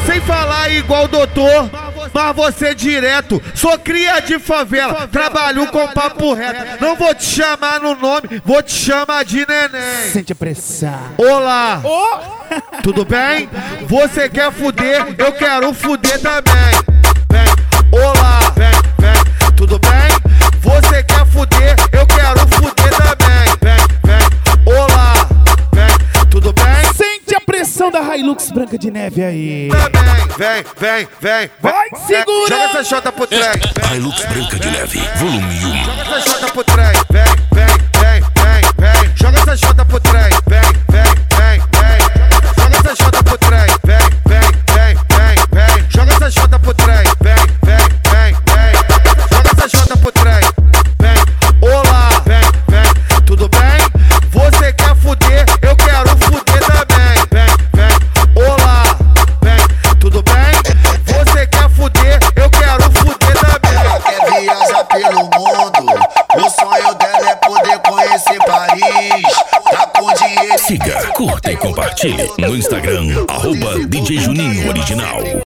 sem falar igual o doutor, mas você direto. Sou cria de favela, trabalho com papo reto. Não vou te chamar no nome, vou te chamar de neném. Sente a pressão. Olá, tudo bem? Você quer fuder, eu quero fuder também. Vem, olá, vem, tudo bem? Você quer fuder, eu quero fuder também. Vem, olá, vem, tudo bem? Sente a pressão da Hilux Branca de Neve aí. Vem. Vai, segura! Joga essa chota pro trem. Hilux Branca de Neve, volume 1. Joga essa chota pro trem. Vem. Joga essa chota pro trem. Vem. Joga essa chota pro trem. Vem. Joga essa chota pro trem. Vem. Joga essa chota pro trem. Vem. Olá, vem. Tudo bem? Você quer fuder? Eu quero fuder também. Vem. Olá, vem. Tudo bem? Você quer fuder? Eu quero fuder também. Ela quer viajar pelo mundo. O sonho dela é poder conhecer Paris. Tá com dinheiro. Siga, curta e compartilhe no Instagram, @DJ Juninho Original.